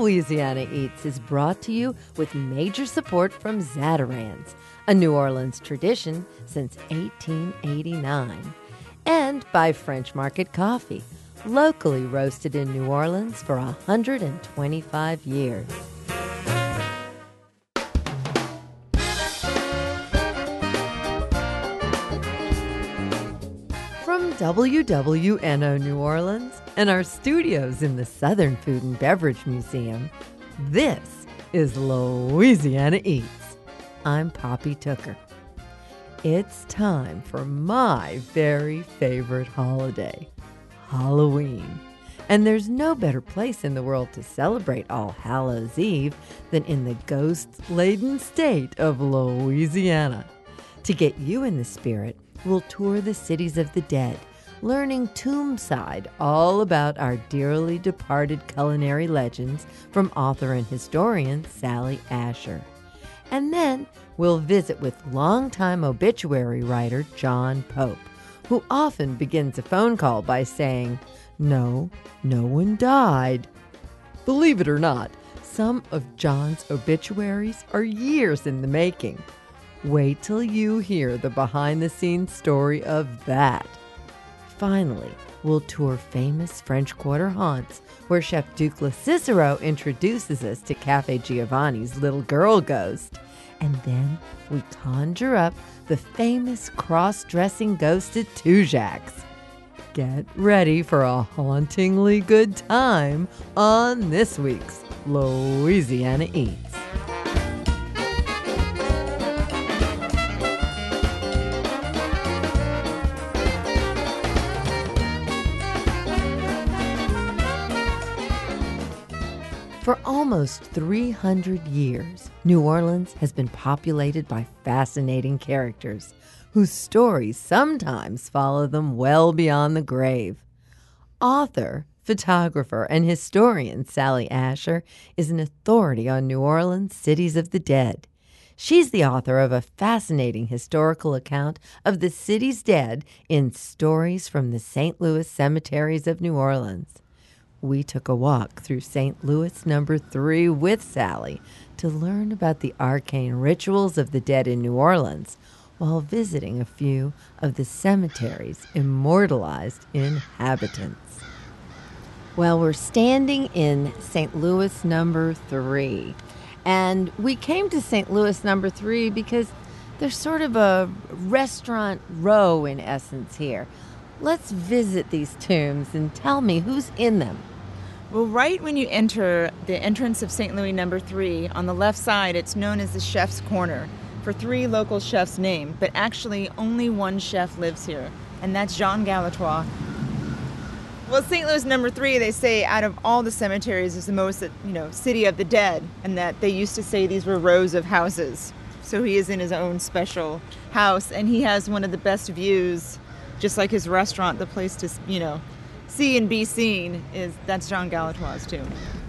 Louisiana Eats is brought to you with major support from Zatarain's, a New Orleans tradition since 1889, and by French Market Coffee, locally roasted in New Orleans for 125 years. From WWNO New Orleans and our studios in the Southern Food and Beverage Museum, this is Louisiana Eats. I'm Poppy Tooker. It's time for my very favorite holiday, Halloween. And there's no better place in the world to celebrate All Hallows Eve than in the ghost-laden state of Louisiana. To get you in the spirit, we'll tour the cities of the dead, learning tombside all about our dearly departed culinary legends from author and historian Sally Asher. And then we'll visit with longtime obituary writer John Pope, who often begins a phone call by saying, "No, no one died." Believe it or not, some of John's obituaries are years in the making. Wait till you hear the behind-the-scenes story of that. Finally, we'll tour famous French Quarter haunts, where Chef Duke Cicero introduces us to Cafe Giovanni's little girl ghost. And then we conjure up the famous cross-dressing ghost at Tujague's. Get ready for a hauntingly good time on this week's Louisiana Eats. For almost 300 years, New Orleans has been populated by fascinating characters whose stories sometimes follow them well beyond the grave. Author, photographer, and historian Sally Asher is an authority on New Orleans' cities of the dead. She's the author of a fascinating historical account of the city's dead in Stories from the St. Louis Cemeteries of New Orleans. We took a walk through St. Louis number 3 with Sally to learn about the arcane rituals of the dead in New Orleans while visiting a few of the cemetery's immortalized inhabitants. Well, we're standing in St. Louis number 3, and we came to St. Louis number 3 because there's sort of a restaurant row in essence here. Let's visit these tombs and tell me who's in them. Well, right when you enter the entrance of St. Louis number 3, on the left side, it's known as the Chef's Corner, for 3 local chefs named, but actually only one chef lives here, and that's Jean Galatois. Well, St. Louis number 3, they say out of all the cemeteries is the most, city of the dead, and that they used to say these were rows of houses. So he is in his own special house, and he has one of the best views, just like his restaurant, the place to, see and be seen, that's Jean Galatois' tomb.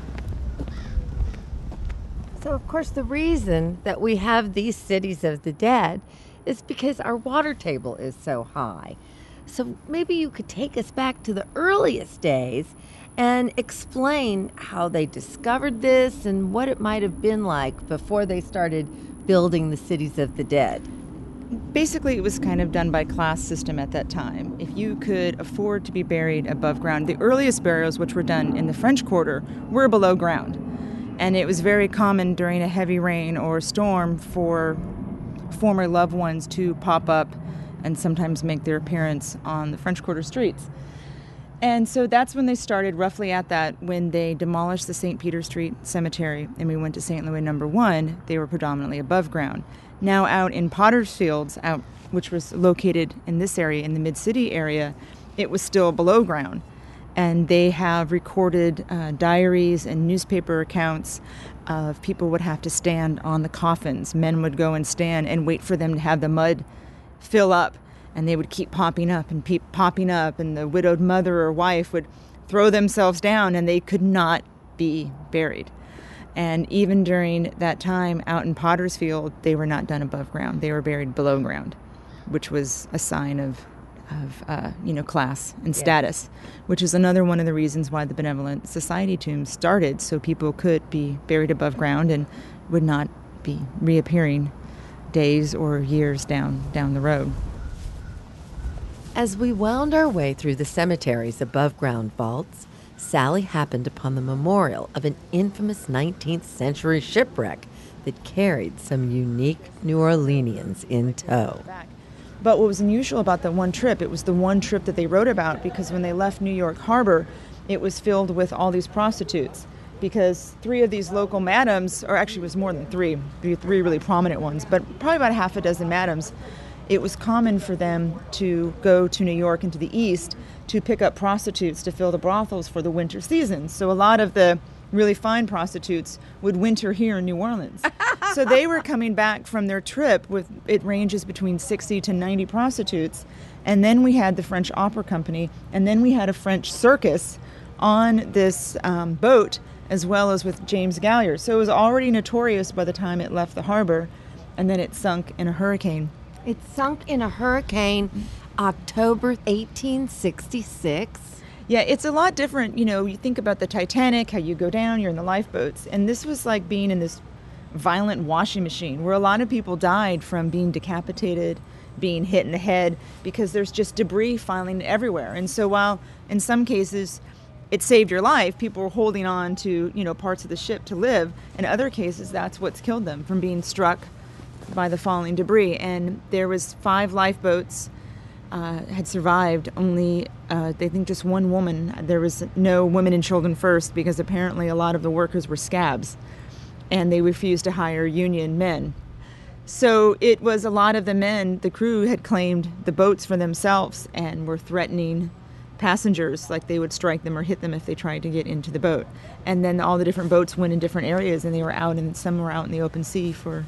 So, of course, the reason that we have these cities of the dead is because our water table is so high. So maybe you could take us back to the earliest days and explain how they discovered this and what it might have been like before they started building the cities of the dead. Basically, it was kind of done by class system at that time. If you could afford to be buried above ground, the earliest burials, which were done in the French Quarter, were below ground. And it was very common during a heavy rain or storm for former loved ones to pop up and sometimes make their appearance on the French Quarter streets. And so that's when they started, roughly at that, when they demolished the St. Peter Street Cemetery and we went to St. Louis number 1, they were predominantly above ground. Now out in Potter's Fields, which was located in this area, in the Mid-City area, it was still below ground. And they have recorded diaries and newspaper accounts of people would have to stand on the coffins. Men would go and stand and wait for them to have the mud fill up. And they would keep popping up, and the widowed mother or wife would throw themselves down, and they could not be buried. And even during that time out in Potter's Field, they were not done above ground. They were buried below ground, which was a sign of class and status, which is another one of the reasons why the Benevolent Society tombs started, so people could be buried above ground and would not be reappearing days or years down the road. As we wound our way through the cemetery's above-ground vaults, Sally happened upon the memorial of an infamous 19th century shipwreck that carried some unique New Orleanians in tow. But what was unusual about the one trip, it was the one trip that they wrote about, because when they left New York Harbor, it was filled with all these prostitutes, because 3 of these local madams, or actually it was more than 3 really prominent ones, but probably about half a dozen madams, it was common for them to go to New York and to the east to pick up prostitutes to fill the brothels for the winter season. So a lot of the really fine prostitutes would winter here in New Orleans. So they were coming back from their trip with, it ranges between 60 to 90 prostitutes. And then we had the French Opera Company, and then we had a French circus on this boat, as well as with James Galliard. So it was already notorious by the time it left the harbor, and then it sunk in a hurricane. It sunk in a hurricane October 1866. Yeah, it's a lot different. You think about the Titanic, how you go down, you're in the lifeboats. And this was like being in this violent washing machine where a lot of people died from being decapitated, being hit in the head, because there's just debris falling everywhere. And so while in some cases it saved your life, people were holding on to, parts of the ship to live. In other cases, that's what's killed them, from being struck by the falling debris. And there was 5 lifeboats had survived. Only they think just one woman. There was no women and children first, because apparently a lot of the workers were scabs and they refused to hire union men. So it was a lot of the men, the crew had claimed the boats for themselves and were threatening passengers, like they would strike them or hit them if they tried to get into the boat. And then all the different boats went in different areas, and they were out, and some were out in the open sea for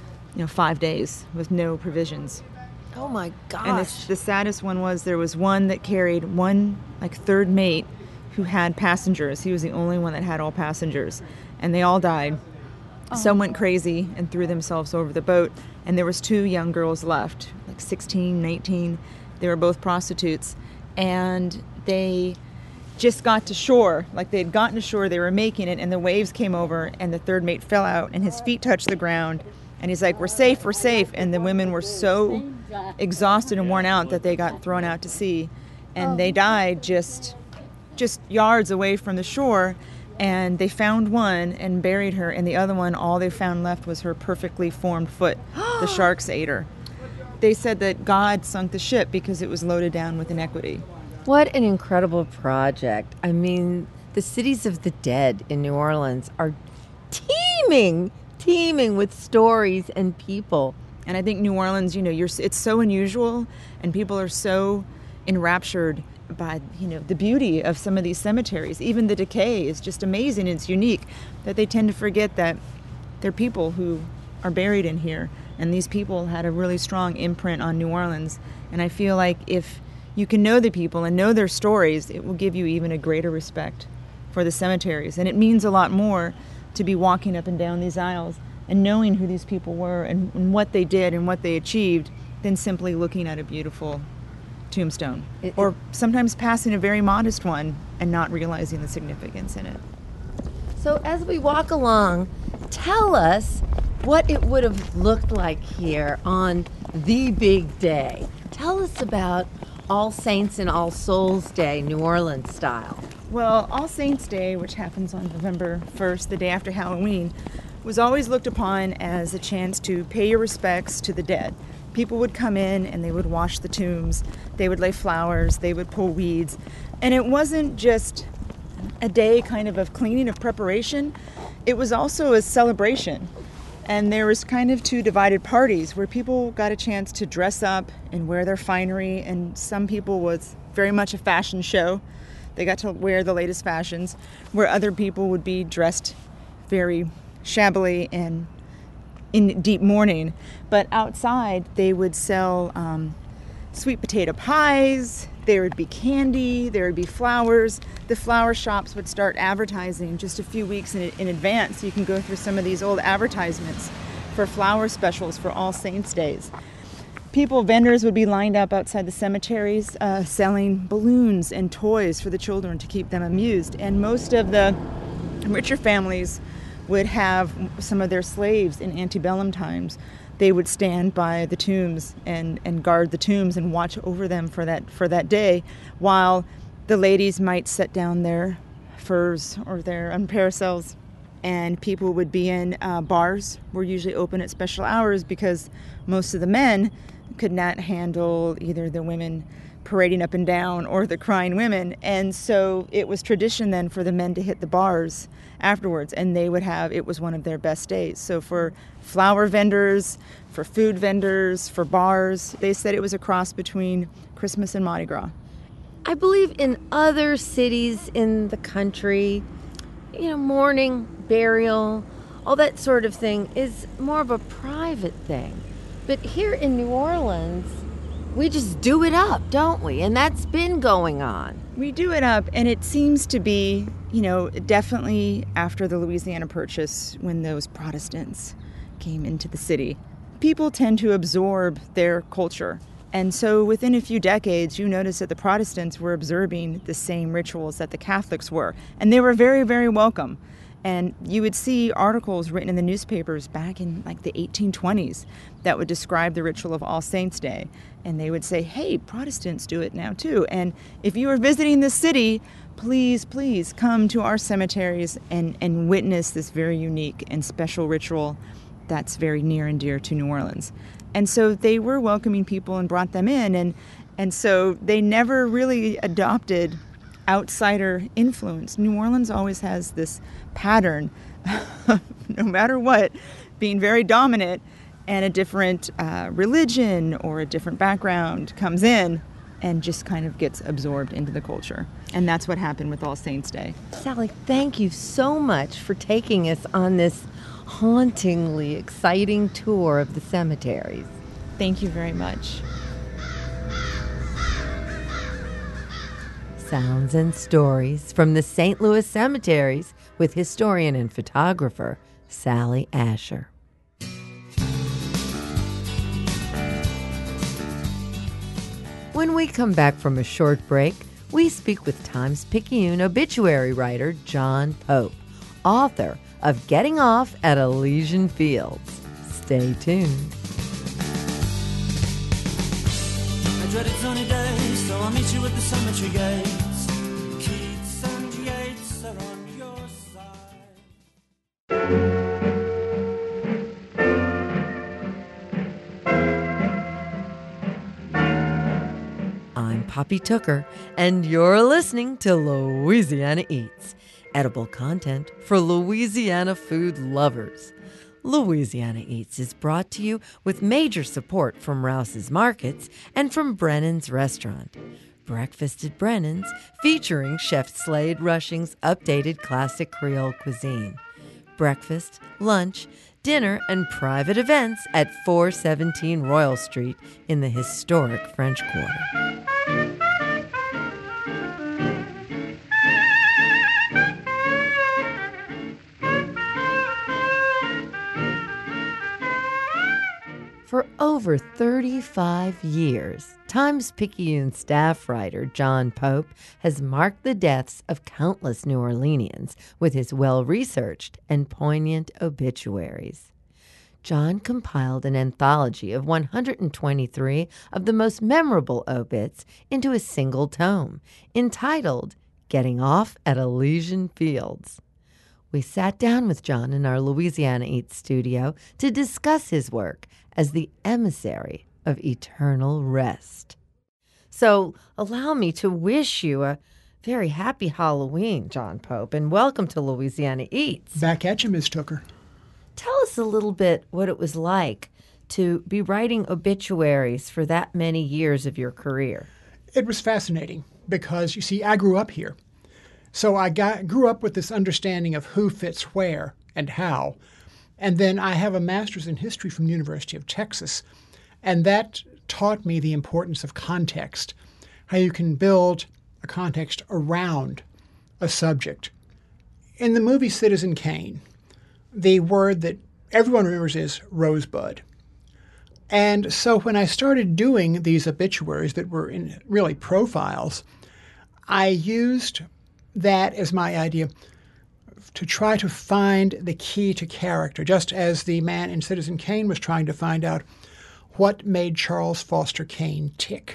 5 days with no provisions. Oh my gosh. And the saddest one was there was one that carried one third mate who had passengers. He was the only one that had all passengers, and they all died. Oh. Some went crazy and threw themselves over the boat, and there was 2 young girls left, 16, 19. They were both prostitutes, and they just got to shore. They had gotten to shore, they were making it, and the waves came over, and the third mate fell out, and his feet touched the ground. And he's like, we're safe. And the women were so exhausted and worn out that they got thrown out to sea. And they died just yards away from the shore. And they found one and buried her. And the other one, all they found left was her perfectly formed foot. The sharks ate her. They said that God sunk the ship because it was loaded down with inequity. What an incredible project. I mean, the cities of the dead in New Orleans are teeming with stories and people. And I think New Orleans, it's so unusual, and people are so enraptured by, the beauty of some of these cemeteries. Even the decay is just amazing. It's unique that they tend to forget that there are people who are buried in here, and these people had a really strong imprint on New Orleans. And I feel like if you can know the people and know their stories, it will give you even a greater respect for the cemeteries. And it means a lot more to be walking up and down these aisles and knowing who these people were and what they did and what they achieved than simply looking at a beautiful tombstone. Or sometimes passing a very modest one and not realizing the significance in it. So as we walk along, tell us what it would have looked like here on the big day. Tell us about All Saints and All Souls Day, New Orleans style. Well, All Saints Day, which happens on November 1st, the day after Halloween, was always looked upon as a chance to pay your respects to the dead. People would come in and they would wash the tombs, they would lay flowers, they would pull weeds. And it wasn't just a day kind of cleaning, of preparation, it was also a celebration. And there was kind of 2 divided parties where people got a chance to dress up and wear their finery, and some people was very much a fashion show. They got to wear the latest fashions, where other people would be dressed very shabbily and in deep mourning. But outside, they would sell sweet potato pies, there would be candy, there would be flowers. The flower shops would start advertising just a few weeks in advance. You can go through some of these old advertisements for flower specials for All Saints Days. vendors would be lined up outside the cemeteries selling balloons and toys for the children to keep them amused. And most of the richer families would have some of their slaves in antebellum times. They would stand by the tombs and guard the tombs and watch over them for that day, while the ladies might set down their furs or their parasols, and people would be in bars were usually open at special hours because most of the men could not handle either the women parading up and down or the crying women. And so it was tradition then for the men to hit the bars afterwards, and it was one of their best days. So for flower vendors, for food vendors, for bars, they said it was a cross between Christmas and Mardi Gras. I believe in other cities in the country, mourning, burial, all that sort of thing is more of a private thing. But here in New Orleans, we just do it up, don't we? And that's been going on. We do it up, and it seems to be, definitely after the Louisiana Purchase, when those Protestants came into the city, people tend to absorb their culture. And so within a few decades, you notice that the Protestants were observing the same rituals that the Catholics were. And they were very, very welcome. And you would see articles written in the newspapers back in like the 1820s that would describe the ritual of All Saints' Day. And they would say, hey, Protestants do it now too. And if you are visiting this city, please, please come to our cemeteries and witness this very unique and special ritual that's very near and dear to New Orleans. And so they were welcoming people and brought them in. And so they never really adopted outsider influence. New Orleans always has this pattern, no matter what, being very dominant, and a different religion or a different background comes in and just kind of gets absorbed into the culture. And that's what happened with All Saints' Day. Sally, thank you so much for taking us on this hauntingly exciting tour of the cemeteries. Thank you very much. Sounds and stories from the St. Louis cemeteries with historian and photographer Sally Asher. When we come back from a short break, we speak with Times-Picayune obituary writer John Pope, author of Getting Off at Elysian Fields. Stay tuned. A dreaded sunny day, so I'll meet you at the cemetery gates. Keats and Yeats are on your side. I'm Poppy Tooker, and you're listening to Louisiana Eats, edible content for Louisiana food lovers. Louisiana Eats is brought to you with major support from Rouse's Markets and from Brennan's Restaurant. Breakfast at Brennan's, featuring Chef Slade Rushing's updated classic Creole cuisine. Breakfast, lunch, dinner, and private events at 417 Royal Street in the historic French Quarter. For over 35 years, Times-Picayune staff writer John Pope has marked the deaths of countless New Orleanians with his well-researched and poignant obituaries. John compiled an anthology of 123 of the most memorable obits into a single tome, entitled Getting Off at Elysian Fields. We sat down with John in our Louisiana Eats studio to discuss his work as the emissary of eternal rest. So allow me to wish you a very happy Halloween, John Pope, and welcome to Louisiana Eats. Back at you, Ms. Tooker. Tell us a little bit what it was like to be writing obituaries for that many years of your career. It was fascinating because, you see, I grew up here. So I grew up with this understanding of who fits where and how. And then I have a master's in history from the University of Texas. And that taught me the importance of context, how you can build a context around a subject. In the movie Citizen Kane, the word that everyone remembers is rosebud. And so when I started doing these obituaries that were in really profiles, I used that as my idea to try to find the key to character, just as the man in Citizen Kane was trying to find out what made Charles Foster Kane tick.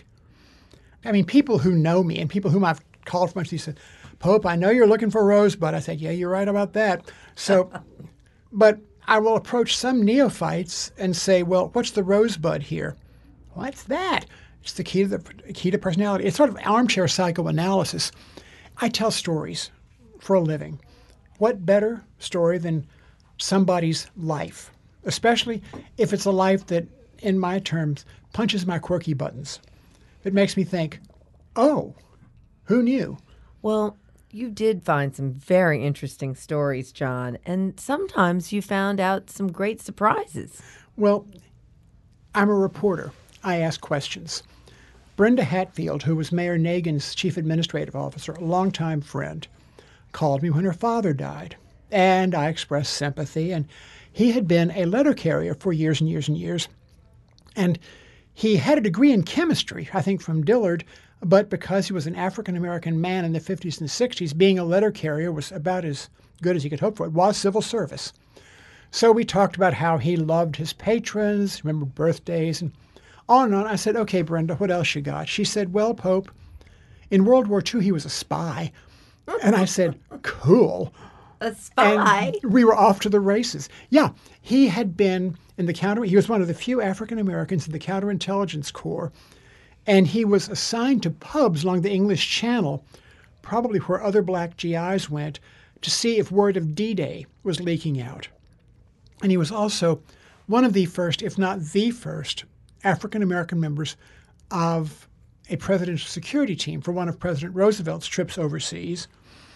I mean, people who know me and people whom I've called from much, they said, Pope, I know you're looking for Rosebud. I said, yeah, you're right about that. So, but I will approach some neophytes and say, well, what's the Rosebud here? What's that? It's the key to personality. It's sort of armchair psychoanalysis. I tell stories for a living. What better story than somebody's life, especially if it's a life that, in my terms, punches my quirky buttons. It makes me think, oh, who knew? Well, you did find some very interesting stories, John, and sometimes you found out some great surprises. Well, I'm a reporter. I ask questions. Brenda Hatfield, who was Mayor Nagin's chief administrative officer, a longtime friend, called me when her father died. And I expressed sympathy. And he had been a letter carrier for years and years and years. And he had a degree in chemistry, I think from Dillard, but because he was an African-American man in the 50s and 60s, being a letter carrier was about as good as he could hope for. It was civil service. So we talked about how he loved his patrons, remembered birthdays, and on and on. I said, okay, Brenda, what else you got? She said, well, Pope, in World War II, he was a spy. And I said, cool. A spy? And we were off to the races. Yeah, he had been in the he was one of the few African Americans in the counterintelligence corps. And he was assigned to pubs along the English Channel, probably where other black GIs went, to see if word of D-Day was leaking out. And he was also one of the first, if not the first, African-American members of a presidential security team for one of President Roosevelt's trips overseas.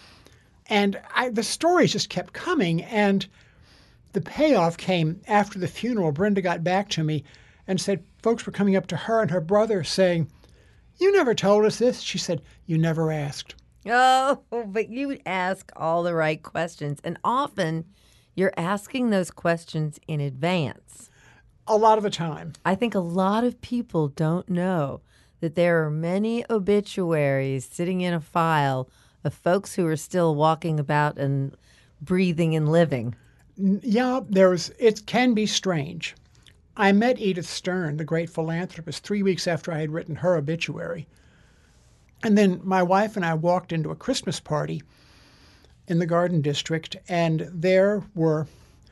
And the stories just kept coming, and the payoff came after the funeral. Brenda got back to me and said folks were coming up to her and her brother saying, you never told us this. She said, you never asked. Oh, but you ask all the right questions. And often you're asking those questions in advance. A lot of the time. I think a lot of people don't know that there are many obituaries sitting in a file of folks who are still walking about and breathing and living. Yeah, it can be strange. I met Edith Stern, the great philanthropist, 3 weeks after I had written her obituary. And then my wife and I walked into a Christmas party in the Garden District, and there were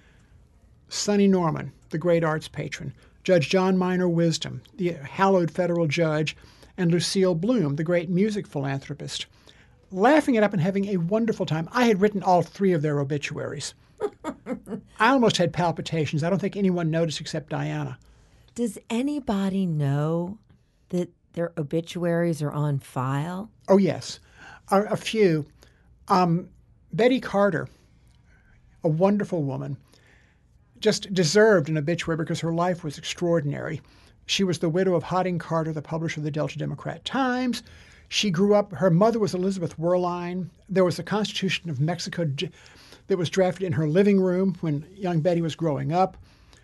Sonny Norman, the great arts patron, Judge John Minor Wisdom, the hallowed federal judge, and Lucille Bloom, the great music philanthropist, laughing it up and having a wonderful time. I had written all three of their obituaries. I almost had palpitations. I don't think anyone noticed except Diana. Does anybody know that their obituaries are on file? Oh, yes. A few. Betty Carter, a wonderful woman, just deserved an obituary because her life was extraordinary. She was the widow of Hodding Carter, the publisher of the Delta Democrat-Times. She grew up, her mother was Elizabeth Werlein. There was the Constitution of Mexico that was drafted in her living room when young Betty was growing up.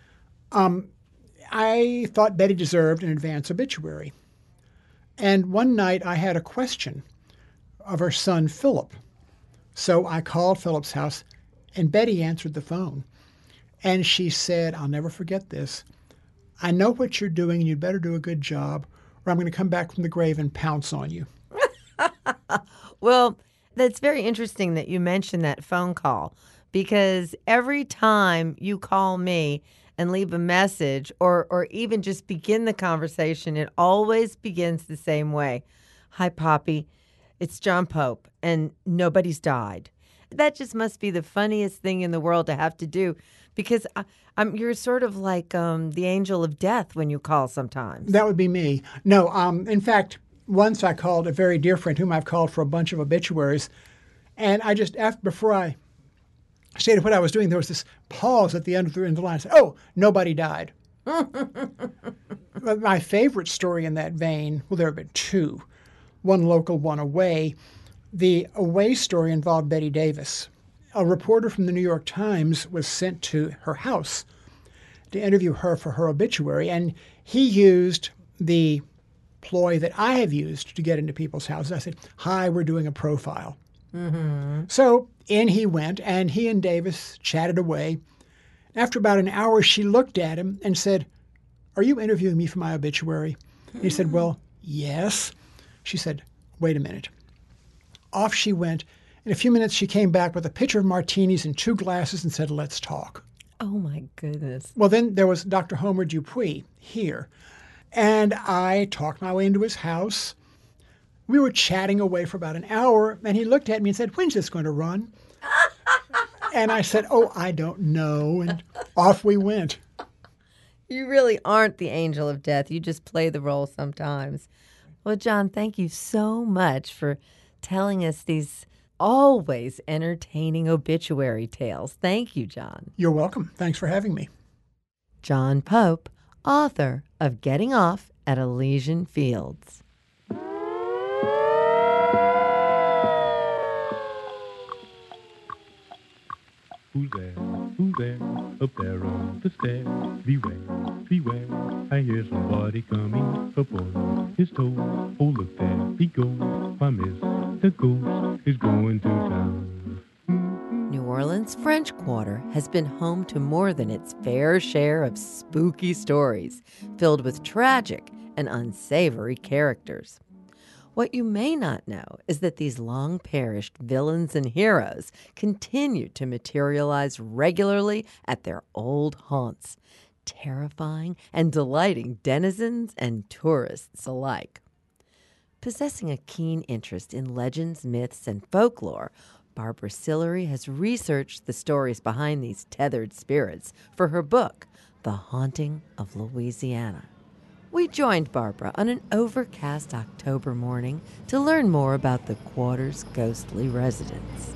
I thought Betty deserved an advance obituary. And one night I had a question of her son, Philip. So I called Philip's house, and Betty answered the phone. And she said, I'll never forget this, I know what you're doing, and you'd better do a good job, or I'm going to come back from the grave and pounce on you. Well, that's very interesting that you mentioned that phone call, because every time you call me and leave a message or even just begin the conversation, it always begins the same way. Hi, Poppy. It's John Pope, and nobody's died. That just must be the funniest thing in the world to have to do, because you're sort of like the angel of death when you call sometimes. That would be me. No, in fact, once I called a very dear friend whom I've called for a bunch of obituaries, and I just, before I stated what I was doing, there was this pause at the end of the line. I said, oh, nobody died. But my favorite story in that vein, well, there have been two, one local, one away. The away story involved Betty Davis. A reporter from the New York Times was sent to her house to interview her for her obituary, and he used the ploy that I have used to get into people's houses. I said, "Hi, we're doing a profile." Mm-hmm. So in he went, and he and Davis chatted away. After about an hour, she looked at him and said, "Are you interviewing me for my obituary?" He said, "Well, yes." She said, "Wait a minute." Off she went. In a few minutes, she came back with a pitcher of martinis and 2 glasses and said, "Let's talk." Oh, my goodness. Well, then there was Dr. Homer Dupuy here. And I talked my way into his house. We were chatting away for about an hour, and he looked at me and said, "When's this going to run?" And I said, "Oh, I don't know." And off we went. You really aren't the angel of death. You just play the role sometimes. Well, John, thank you so much for telling us these always entertaining obituary tales. Thank you, John. You're welcome. Thanks for having me. John Pope, author of Getting Off at Elysian Fields. Who's there? Who's there? Up there on the stair. Beware, beware. I hear somebody coming up on his toes. Oh, look there he goes. My Mr. Ghost is going to town. New Orleans' French Quarter has been home to more than its fair share of spooky stories filled with tragic and unsavory characters. What you may not know is that these long-perished villains and heroes continue to materialize regularly at their old haunts, terrifying and delighting denizens and tourists alike. Possessing a keen interest in legends, myths, and folklore, Barbara Sillery has researched the stories behind these tethered spirits for her book, The Haunting of Louisiana. We joined Barbara on an overcast October morning to learn more about the quarter's ghostly residents.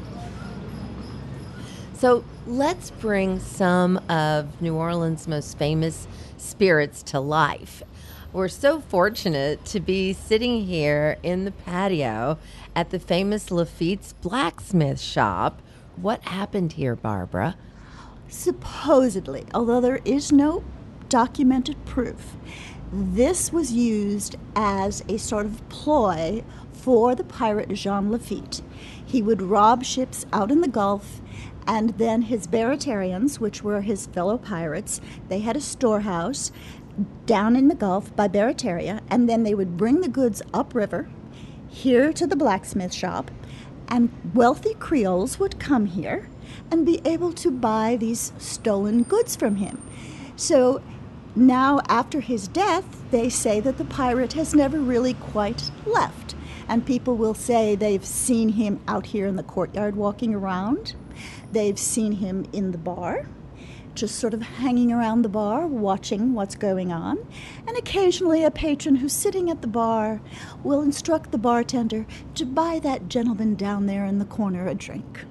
So let's bring some of New Orleans' most famous spirits to life. We're so fortunate to be sitting here in the patio at the famous Lafitte's blacksmith shop. What happened here, Barbara? Supposedly, although there is no documented proof, this was used as a sort of ploy for the pirate Jean Lafitte. He would rob ships out in the Gulf, and then his Baratarians, which were his fellow pirates, they had a storehouse down in the Gulf by Barataria, and then they would bring the goods upriver here to the blacksmith shop, and wealthy Creoles would come here and be able to buy these stolen goods from him. So now, after his death, they say that the pirate has never really quite left. And people will say they've seen him out here in the courtyard walking around. They've seen him in the bar, just sort of hanging around the bar, watching what's going on. And occasionally a patron who's sitting at the bar will instruct the bartender to buy that gentleman down there in the corner a drink.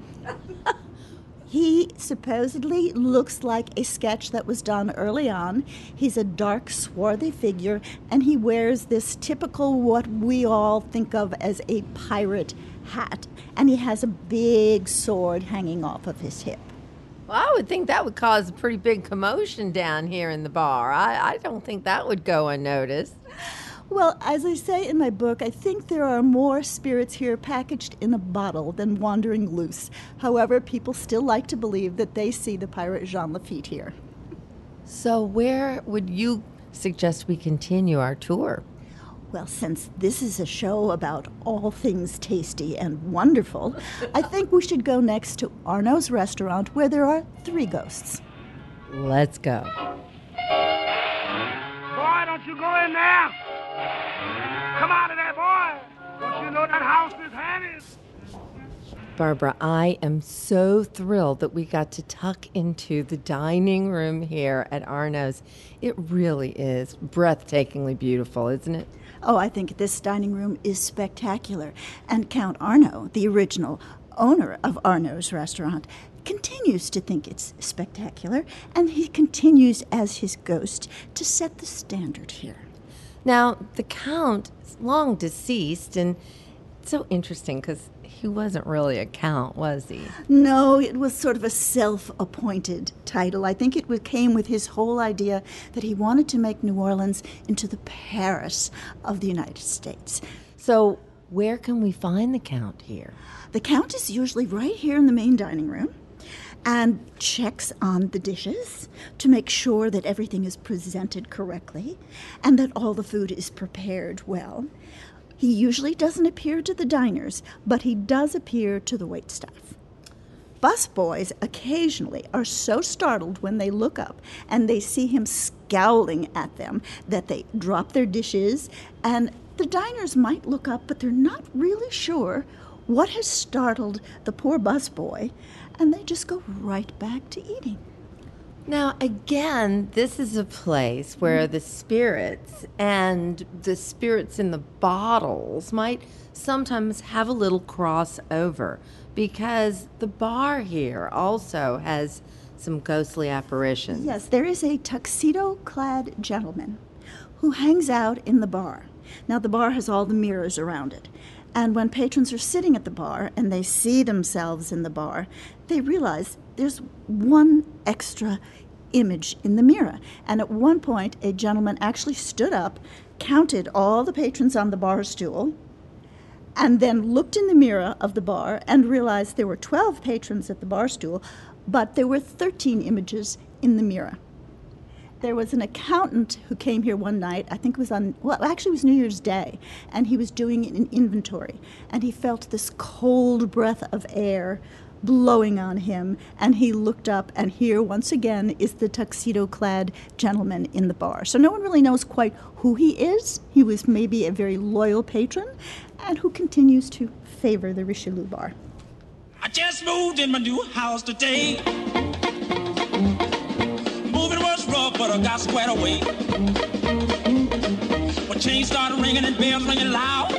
He supposedly looks like a sketch that was done early on. He's a dark, swarthy figure, and he wears this typical what we all think of as a pirate hat. And he has a big sword hanging off of his hip. Well, I would think that would cause a pretty big commotion down here in the bar. I don't think that would go unnoticed. Well, as I say in my book, I think there are more spirits here packaged in a bottle than wandering loose. However, people still like to believe that they see the pirate Jean Lafitte here. So where would you suggest we continue our tour? Well, since this is a show about all things tasty and wonderful, I think we should go next to Arnaud's restaurant, where there are 3 ghosts. Let's go. Boy, don't you go in there! Come out of there, boy! Don't you know that house is haunted? Barbara, I am so thrilled that we got to tuck into the dining room here at Arnaud's. It really is breathtakingly beautiful, isn't it? Oh, I think this dining room is spectacular. And Count Arnaud, the original owner of Arnaud's restaurant, continues to think it's spectacular, and he continues as his ghost to set the standard here. Now, the Count is long deceased, and it's so interesting because he wasn't really a count, was he? No, it was sort of a self-appointed title. I think came with his whole idea that he wanted to make New Orleans into the Paris of the United States. So where can we find the count here? The count is usually right here in the main dining room and checks on the dishes to make sure that everything is presented correctly and that all the food is prepared well. He usually doesn't appear to the diners, but he does appear to the waitstaff. Busboys occasionally are so startled when they look up and they see him scowling at them that they drop their dishes, and the diners might look up, but they're not really sure what has startled the poor busboy, and they just go right back to eating. Now, again, this is a place where the spirits and the spirits in the bottles might sometimes have a little crossover, because the bar here also has some ghostly apparitions. Yes, there is a tuxedo-clad gentleman who hangs out in the bar. Now, the bar has all the mirrors around it. And when patrons are sitting at the bar and they see themselves in the bar, they realize there's one extra image in the mirror. And at one point, a gentleman actually stood up, counted all the patrons on the bar stool, and then looked in the mirror of the bar and realized there were 12 patrons at the bar stool, but there were 13 images in the mirror. There was an accountant who came here one night, I think it was it was New Year's Day, and he was doing an inventory, and he felt this cold breath of air blowing on him, and he looked up, and here once again is the tuxedo-clad gentleman in the bar. So no one really knows quite who he is. He was maybe a very loyal patron, and who continues to favor the Richelieu bar. I just moved in my new house today. Moving was rough, but I got squared away. When chains started ringing and bells ringing loud,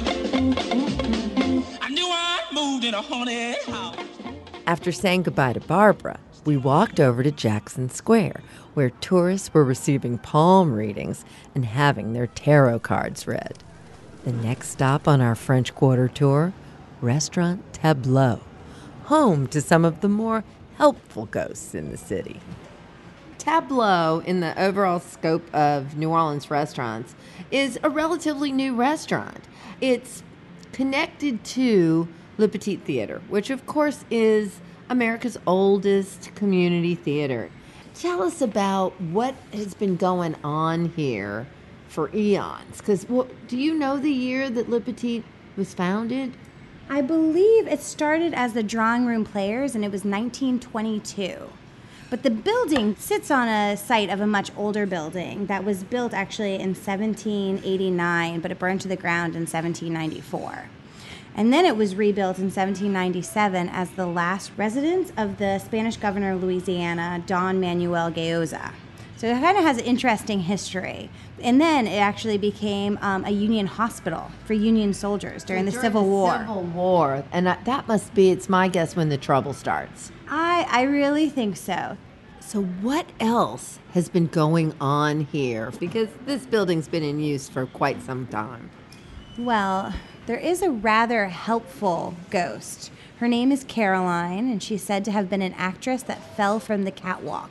I knew I moved in a haunted house. After saying goodbye to Barbara, we walked over to Jackson Square, where tourists were receiving palm readings and having their tarot cards read. The next stop on our French Quarter tour, Restaurant Tableau, home to some of the more helpful ghosts in the city. Tableau, in the overall scope of New Orleans restaurants, is a relatively new restaurant. It's connected to Le Petit Theater, which of course is America's oldest community theater. Tell us about what has been going on here for eons, because do you know the year that Le Petit was founded? I believe it started as the Drawing Room Players, and it was 1922. But the building sits on a site of a much older building that was built actually in 1789, but it burned to the ground in 1794. And then it was rebuilt in 1797 as the last residence of the Spanish governor of Louisiana, Don Manuel Gayoza. So it kind of has an interesting history. And then it actually became a Union hospital for Union soldiers during the Civil War. Civil War. And that must be, it's my guess, when the trouble starts. I really think so. So what else has been going on here? Because this building's been in use for quite some time. Well, there is a rather helpful ghost. Her name is Caroline, and she's said to have been an actress that fell from the catwalk.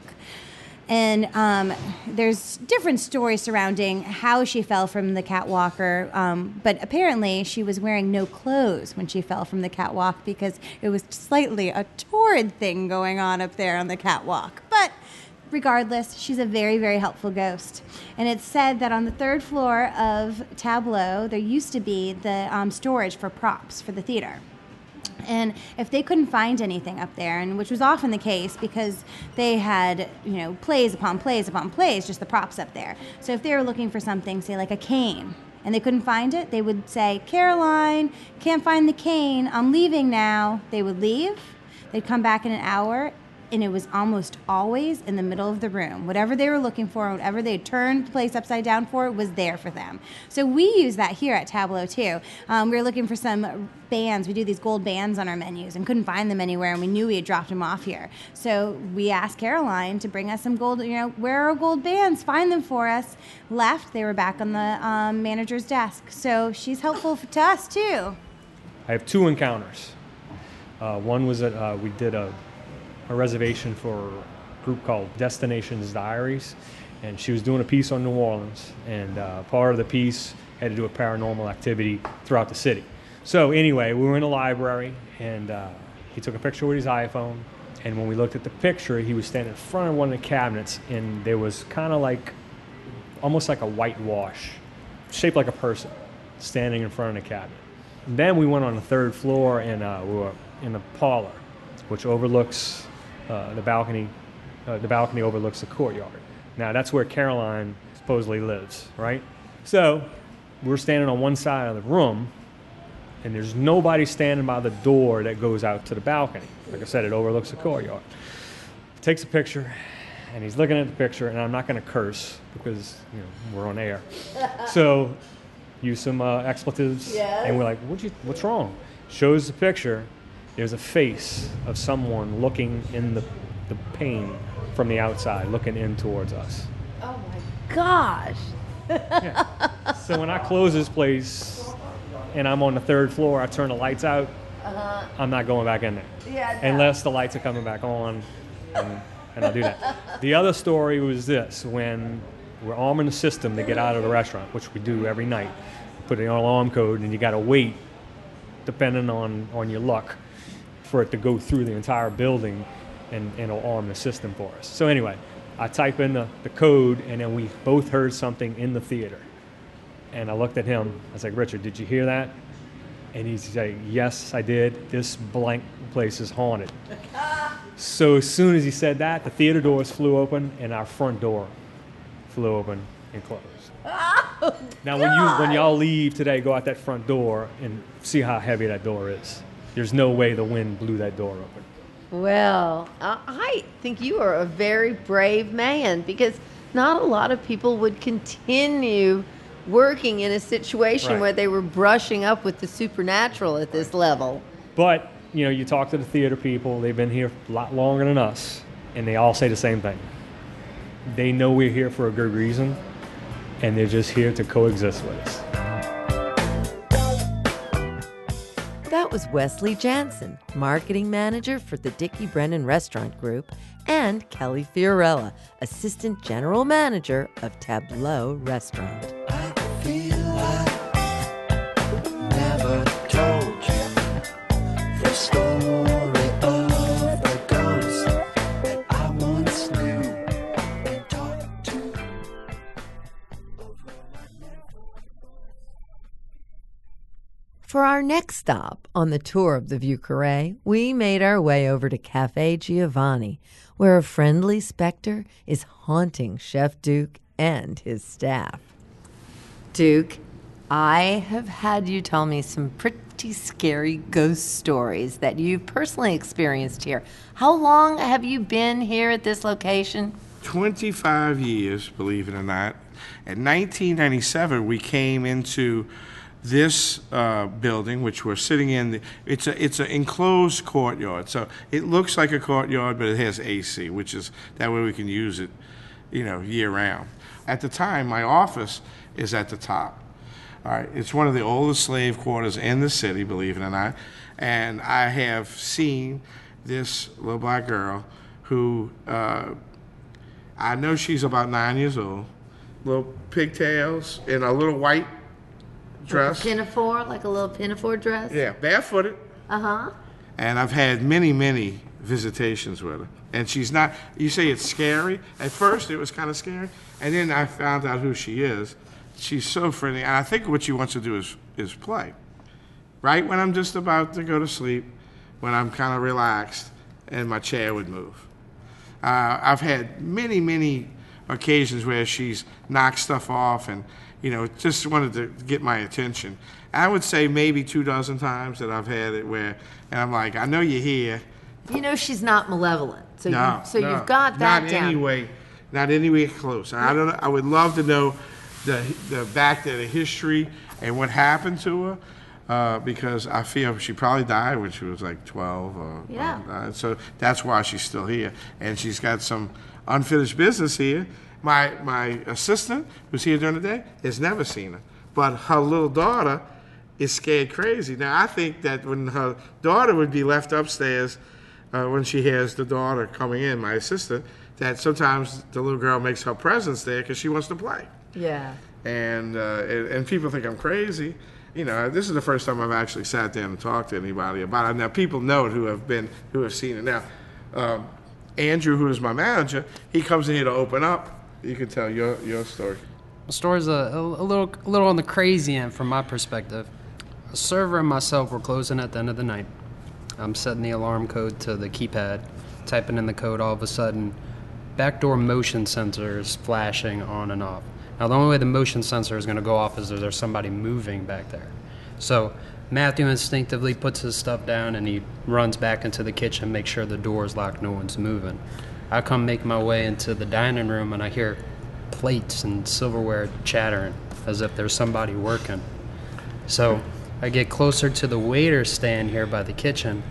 And there's different stories surrounding how she fell from the catwalk, but apparently she was wearing no clothes when she fell from the catwalk because it was slightly a torrid thing going on up there on the catwalk. But regardless, she's a very, very helpful ghost. And it's said that on the third floor of Tableau, there used to be the storage for props for the theater. And if they couldn't find anything up there, and which was often the case because they had, plays upon plays upon plays, just the props up there. So if they were looking for something, say like a cane, and they couldn't find it, they would say, Caroline, can't find the cane, I'm leaving now. They would leave. They'd come back in an hour, and it was almost always in the middle of the room. Whatever they were looking for, whatever they turned the place upside down for, was there for them. So we use that here at Tableau, too. We were looking for some bands. We do these gold bands on our menus and couldn't find them anywhere, and we knew we had dropped them off here. So we asked Caroline to bring us some gold, where are our gold bands? Find them for us. Left, they were back on the manager's desk. So she's helpful to us, too. I have 2 encounters. One was we did a reservation for a group called Destinations Diaries, and she was doing a piece on New Orleans, and part of the piece had to do with paranormal activity throughout the city. So anyway, we were in a library, and he took a picture with his iPhone, and when we looked at the picture, he was standing in front of one of the cabinets, and there was kind of like, almost like a whitewash, shaped like a person, standing in front of the cabinet. And then we went on the 3rd floor, and we were in the parlor, which overlooks the balcony. The balcony overlooks the courtyard. Now, that's where Caroline supposedly lives, right? So we're standing on one side of the room, and there's nobody standing by the door that goes out to the balcony. Like I said, it overlooks the courtyard. He takes a picture, and he's looking at the picture, and I'm not going to curse because we're on air. So use some expletives, and we're like, what's wrong? Shows the picture. There's a face of someone looking in the pane from the outside, looking in towards us. Oh my gosh. Yeah. So when I close this place and I'm on the 3rd floor, I turn the lights out, I'm not going back in there. Yeah, no. Unless the lights are coming back on, and I'll do that. The other story was this: when we're arming the system to get out of the restaurant, which we do every night, put in an alarm code, and you got to wait, depending on your luck, for it to go through the entire building and it'll arm the system for us. So anyway, I type in the code, and then we both heard something in the theater. And I looked at him. I was like, Richard, did you hear that? And he's like, yes, I did. This blank place is haunted. So as soon as he said that, the theater doors flew open, and our front door flew open and closed. Oh, now, when y'all leave today, go out that front door and see how heavy that door is. There's no way the wind blew that door open. Well, I think you are a very brave man, because not a lot of people would continue working in a situation where they were brushing up with the supernatural at this level. But, you talk to the theater people, they've been here a lot longer than us, and they all say the same thing. They know we're here for a good reason, and they're just here to coexist with us. That was Wesley Jansen, marketing manager for the Dickie Brennan Restaurant Group, and Kelly Fiorella, assistant general manager of Tableau Restaurant. I feel I never told you the story of the ghost that I once knew and talked to. For our next stop on the tour of the Vieux Carré, we made our way over to Cafe Giovanni, where a friendly specter is haunting Chef Duke and his staff. Duke, I have had you tell me some pretty scary ghost stories that you've personally experienced here. How long have you been here at this location? 25 years, believe it or not. In 1997, we came into this building, which we're sitting in. It's an enclosed courtyard, so it looks like a courtyard, but it has AC, which is that way we can use it, year round. At the time, my office is at the top. All right, it's one of the oldest slave quarters in the city, believe it or not, and I have seen this little black girl who I know she's about 9 years old, little pigtails and a little white dress. Like a pinafore, like a little pinafore dress? Yeah, barefooted. Uh-huh. And I've had many, many visitations with her. And she's not, you say it's scary. At first it was kind of scary. And then I found out who she is. She's so friendly. And I think what she wants to do is play. Right when I'm just about to go to sleep, when I'm kind of relaxed, and my chair would move. I've had many, many occasions where she's knocked stuff off and, just wanted to get my attention. I would say maybe 24 times that I've had it where, and I'm like, I know you're here. She's not malevolent. So No, you've got that not down. Not anywhere close. I don't know. I would love to know the back to the history and what happened to her, because I feel she probably died when she was like 12. So that's why she's still here, and she's got some unfinished business here. My assistant, who's here during the day, has never seen her, but her little daughter is scared crazy. Now, I think that when her daughter would be left upstairs, when she hears the daughter coming in, my assistant, that sometimes the little girl makes her presence there because she wants to play. Yeah. And people think I'm crazy. You know, this is the first time I've actually sat down and talked to anybody about it. Now, people know it who have seen it. Now, Andrew, who is my manager, he comes in here to open up. You can tell your story. The story's a little on the crazy end from my perspective. A server and myself were closing at the end of the night. I'm setting the alarm code to the keypad, typing in the code. All of a sudden, backdoor motion sensor is flashing on and off. Now, the only way the motion sensor is going to go off is if there's somebody moving back there. So Matthew instinctively puts his stuff down and he runs back into the kitchen, make sure the door is locked, no one's moving. I come make my way into the dining room and I hear plates and silverware chattering as if there's somebody working. So I get closer to the waiter stand here by the kitchen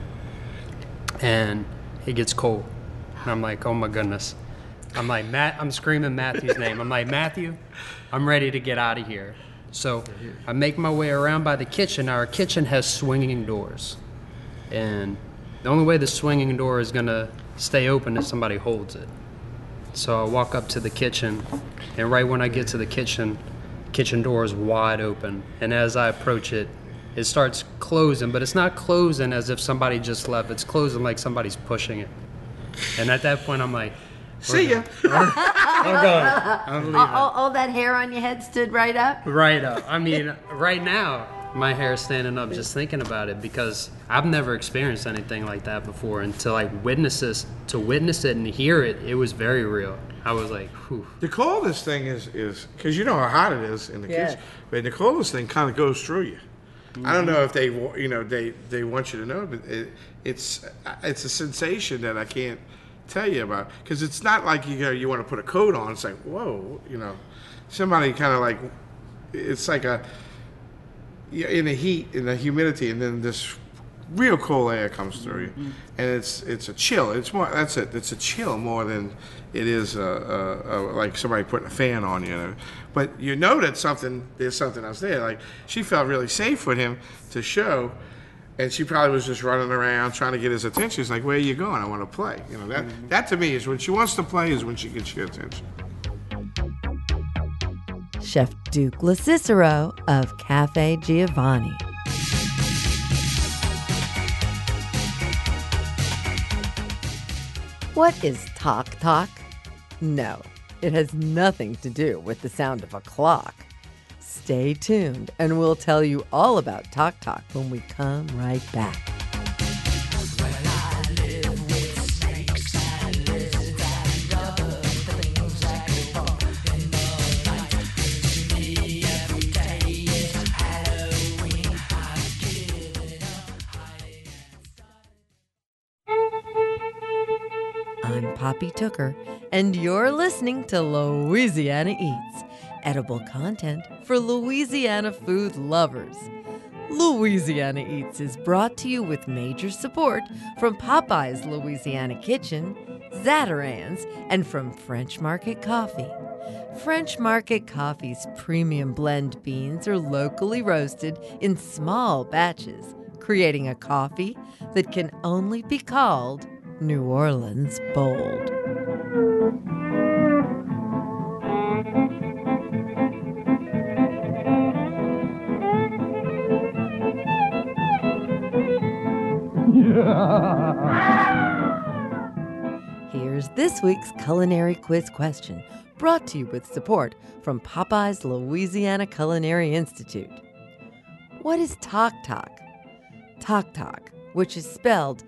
and it gets cold. And I'm like, oh my goodness. I'm like, I'm screaming Matthew's name. I'm like, Matthew, I'm ready to get out of here. So I make my way around by the kitchen. Our kitchen has swinging doors. And the only way the swinging door is going to stay open is somebody holds it. So I walk up to the kitchen, and right when I get to the kitchen door is wide open. And as I approach it, it starts closing, but it's not closing as if somebody just left. It's closing like somebody's pushing it. And at that point, I'm like, see ya. I'm going. I'm leaving. All that hair on your head stood right up? Right up. I mean, right now, my hair is standing up just thinking about it because I've never experienced anything like that before. And to witness it and hear it, it was very real. I was like, whew. The coldest thing is because you know how hot it is in the kitchen, but the coldest thing kind of goes through you. Mm-hmm. I don't know if they want you to know, but it's a sensation that I can't tell you about, because it's not like you want to put a coat on. It's like, whoa, somebody kind of like, it's like in the heat, in the humidity, and then this real cold air comes through you, and it's a chill. It's more, that's it. It's a chill more than it is like somebody putting a fan on you. But you know that there's something else there. Like, she felt really safe with him to show. And she probably was just running around trying to get his attention. She's like, where are you going? I want to play. That to me is when she wants to play is when she gets your attention. Chef Duke LoCicero of Cafe Giovanni. What is Tok Tok? No, it has nothing to do with the sound of a clock. Stay tuned, and we'll tell you all about Tok Tok when we come right back. I'm Poppy Tooker, and you're listening to Louisiana Eats, edible content for Louisiana food lovers. Louisiana Eats is brought to you with major support from Popeye's Louisiana Kitchen, Zatarain's, and from French Market Coffee. French Market Coffee's premium blend beans are locally roasted in small batches, creating a coffee that can only be called New Orleans bold. Here's this week's culinary quiz question, brought to you with support from Popeye's Louisiana Culinary Institute. What is Tok Tok? Tok Tok, which is spelled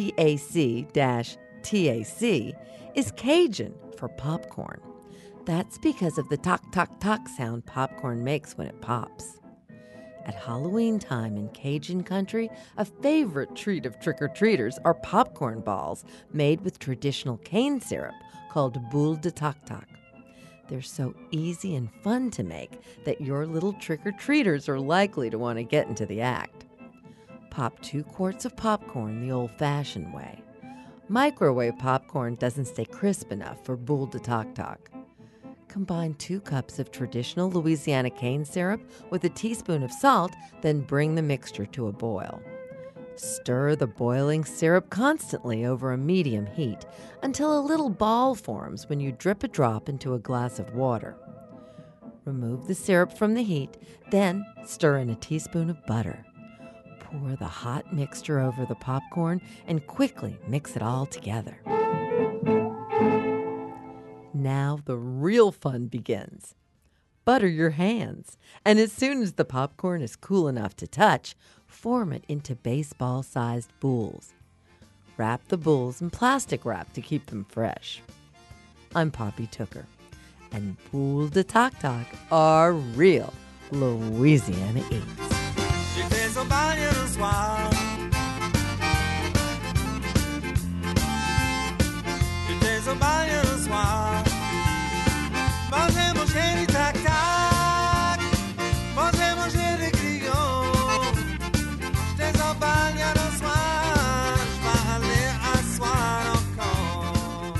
TAC-TAC, is Cajun for popcorn. That's because of the tock, tock, tock sound popcorn makes when it pops. At Halloween time in Cajun country, a favorite treat of trick-or-treaters are popcorn balls made with traditional cane syrup called boule de toc toc. They're so easy and fun to make that your little trick-or-treaters are likely to want to get into the act. Pop 2 quarts of popcorn the old-fashioned way. Microwave popcorn doesn't stay crisp enough for boule de toc toc. Combine 2 cups of traditional Louisiana cane syrup with a teaspoon of salt, then bring the mixture to a boil. Stir the boiling syrup constantly over a medium heat until a little ball forms when you drip a drop into a glass of water. Remove the syrup from the heat, then stir in a teaspoon of butter. Pour the hot mixture over the popcorn and quickly mix it all together. Now the real fun begins. Butter your hands, and as soon as the popcorn is cool enough to touch, form it into baseball-sized boules. Wrap the boules in plastic wrap to keep them fresh. I'm Poppy Tooker, and boules de toc-toc are real Louisiana eats. J'étais au bal hier le soir. J'étais au bal hier le soir. Mangez mon chéri tac-tac. Mangez mon chéri grillon. J'étais au bal hier le soir. J'vais aller asseoir encore.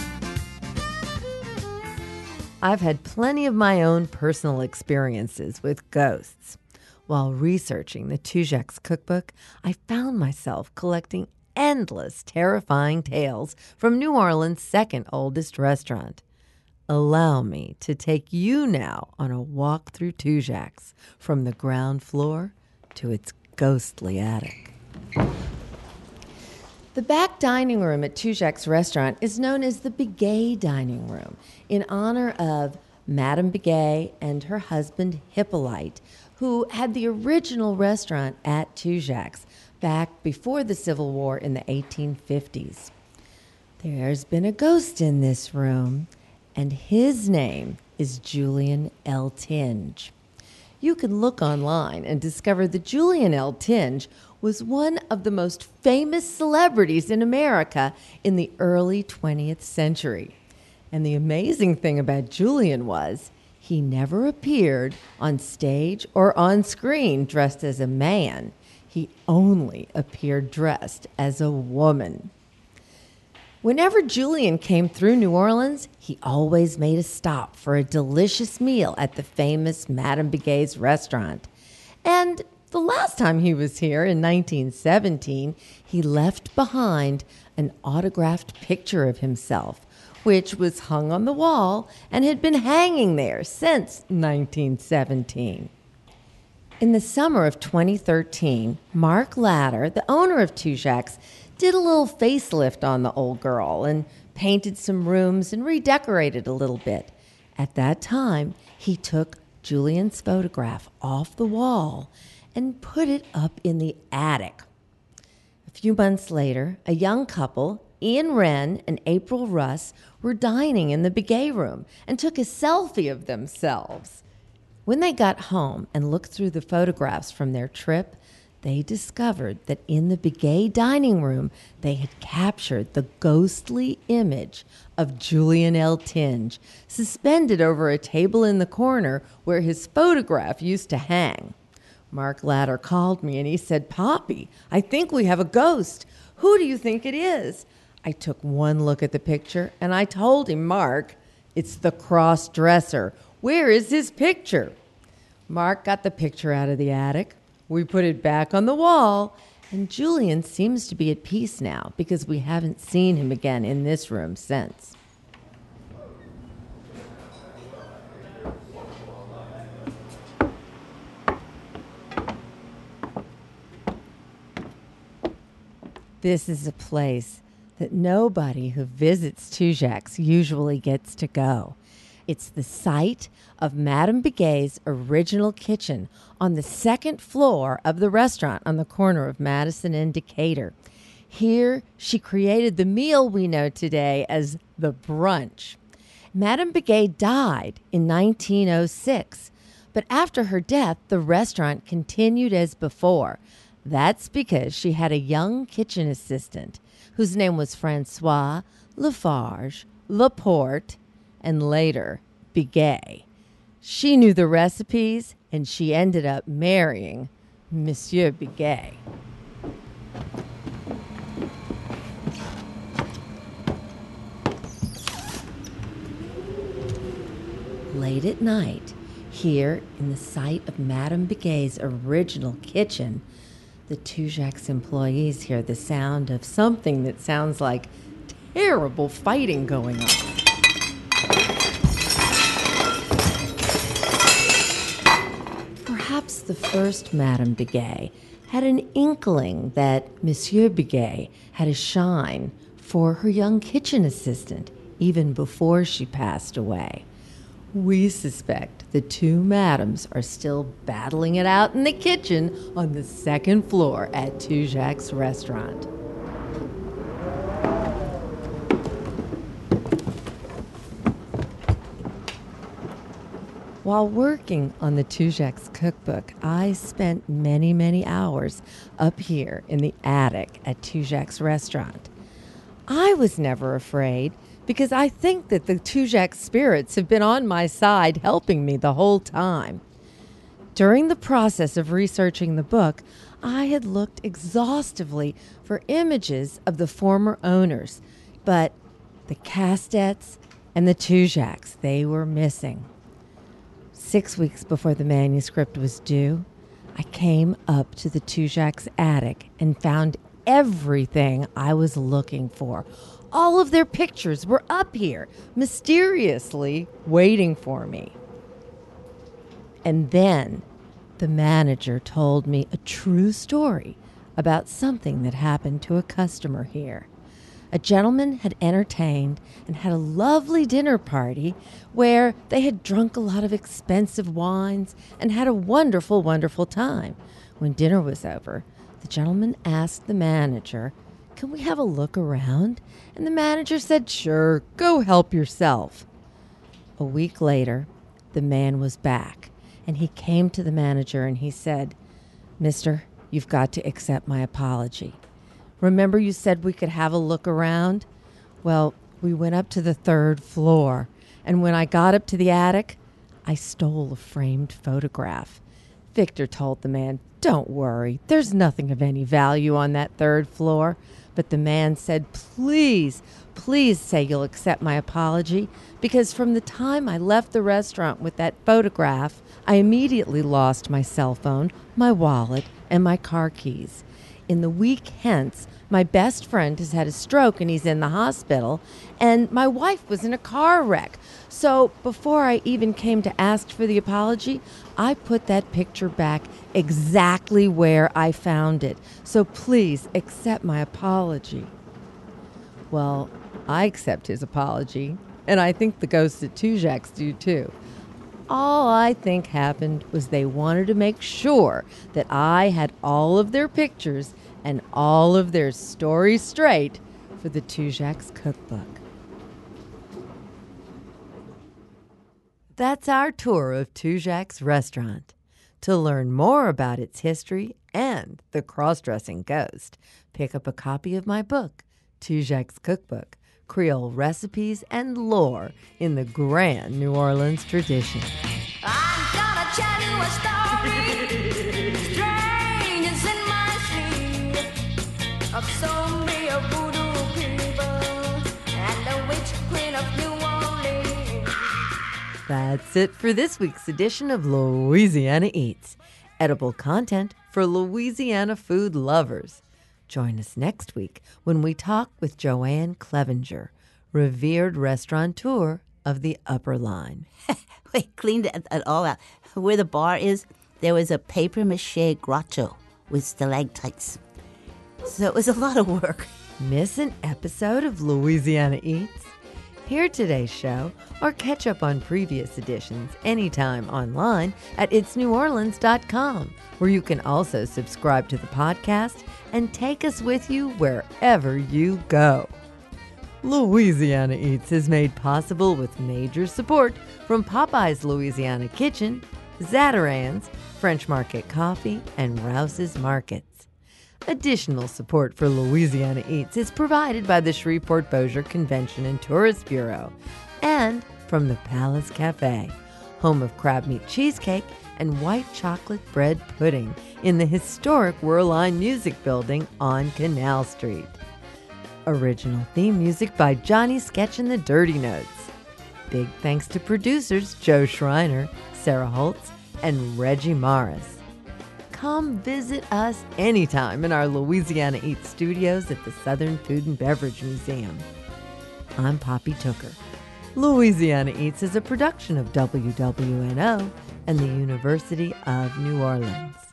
I've had plenty of my own personal experiences with ghosts. While researching the Tujague's cookbook, I found myself collecting endless, terrifying tales from New Orleans' second oldest restaurant. Allow me to take you now on a walk through Tujague's, from the ground floor to its ghostly attic. The back dining room at Tujague's restaurant is known as the Begay Dining Room, in honor of Madame Begay and her husband Hippolyte, who had the original restaurant at Tujague's back before the Civil War in the 1850s. There's been a ghost in this room, and his name is Julian L. Tinge. You can look online and discover that Julian L. Tinge was one of the most famous celebrities in America in the early 20th century. And the amazing thing about Julian was he never appeared on stage or on screen dressed as a man. He only appeared dressed as a woman. Whenever Julian came through New Orleans, he always made a stop for a delicious meal at the famous Madame Begay's restaurant. And the last time he was here, in 1917, he left behind an autographed picture of himself, which was hung on the wall and had been hanging there since 1917. In the summer of 2013, Mark Latter, the owner of Tujague's, did a little facelift on the old girl and painted some rooms and redecorated a little bit. At that time, he took Julian's photograph off the wall and put it up in the attic. A few months later, a young couple, Ian Wren and April Russ, were dining in the Begay room and took a selfie of themselves. When they got home and looked through the photographs from their trip, they discovered that in the Begay dining room, they had captured the ghostly image of Julian L. Tinge, suspended over a table in the corner where his photograph used to hang. Mark Latter called me and he said, "Poppy, I think we have a ghost. Who do you think it is?" I took one look at the picture and I told him, "Mark, it's the cross-dresser. Where is his picture?" Mark got the picture out of the attic. We put it back on the wall, and Julian seems to be at peace now because we haven't seen him again in this room since. This is a place that nobody who visits Tujague's usually gets to go. It's the site of Madame Begay's original kitchen on the second floor of the restaurant on the corner of Madison and Decatur. Here, she created the meal we know today as the brunch. Madame Begay died in 1906, but after her death, the restaurant continued as before. That's because she had a young kitchen assistant whose name was Francois Lafarge Laporte, and later Begay. She knew the recipes, and she ended up marrying Monsieur Begay. late at night, here in the site of Madame Begay's original kitchen, the Tujague's employees hear the sound of something that sounds like terrible fighting going on. Perhaps the first Madame Begay had an inkling that Monsieur Begay had a shine for her young kitchen assistant even before she passed away. We suspect the two madams are still battling it out in the kitchen on the second floor at Tujague's restaurant. While working on the Tujague's cookbook, I spent many, many hours up here in the attic at Tujague's restaurant. I was never afraid because I think that the Tujague spirits have been on my side helping me the whole time. During the process of researching the book, I had looked exhaustively for images of the former owners, but the Castets and the Tujagues, they were missing. 6 weeks before the manuscript was due, I came up to the Tujague's attic and found everything I was looking for. All of their pictures were up here, mysteriously waiting for me. And then the manager told me a true story about something that happened to a customer here. A gentleman had entertained and had a lovely dinner party where they had drunk a lot of expensive wines and had a wonderful, wonderful time. When dinner was over, the gentleman asked the manager, "Can we have a look around?" And the manager said, "Sure, go help yourself." A week later, the man was back, and he came to the manager and he said, "Mister, you've got to accept my apology. Remember you said we could have a look around? Well, we went up to the 3rd floor, and when I got up to the attic, I stole a framed photograph." Victor told the man, "Don't worry, there's nothing of any value on that 3rd floor." But the man said, "Please, please say you'll accept my apology, because from the time I left the restaurant with that photograph, I immediately lost my cell phone, my wallet, and my car keys. In the week hence, my best friend has had a stroke and he's in the hospital, and my wife was in a car wreck. So before I even came to ask for the apology, I put that picture back exactly where I found it. So please accept my apology." Well, I accept his apology, and I think the ghosts at Tujague's do too. All I think happened was they wanted to make sure that I had all of their pictures and all of their stories straight for the Tujague's cookbook. That's our tour of Tujague's restaurant. To learn more about its history and the cross-dressing ghost, pick up a copy of my book, Tujague's Cookbook, Creole Recipes and Lore in the Grand New Orleans Tradition. I'm gonna tell you a story, strange is in my sleep, of so many voodoo people and the witch queen of New Orleans. That's it for this week's edition of Louisiana Eats, edible content for Louisiana food lovers. Join us next week when we talk with Joanne Clevenger, revered restaurateur of the Upper Line. We cleaned it all out. Where the bar is, there was a papier-mâché grotto with stalactites. So it was a lot of work. Miss an episode of Louisiana Eats? Hear today's show or catch up on previous editions anytime online at itsneworleans.com, where you can also subscribe to the podcast and take us with you wherever you go. Louisiana Eats is made possible with major support from Popeye's Louisiana Kitchen, Zatarain's, French Market Coffee, and Rouse's Markets. Additional support for Louisiana Eats is provided by the Shreveport-Bossier Convention and Tourist Bureau and from the Palace Cafe, home of crab meat cheesecake and white chocolate bread pudding in the historic Whirline Music Building on Canal Street. Original theme music by Johnny Sketch and the Dirty Notes. big thanks to producers Joe Schreiner, Sarah Holtz, and Reggie Morris. Come visit us anytime in our Louisiana Eats studios at the Southern Food and Beverage Museum. I'm Poppy Tooker. Louisiana Eats is a production of WWNO and the University of New Orleans.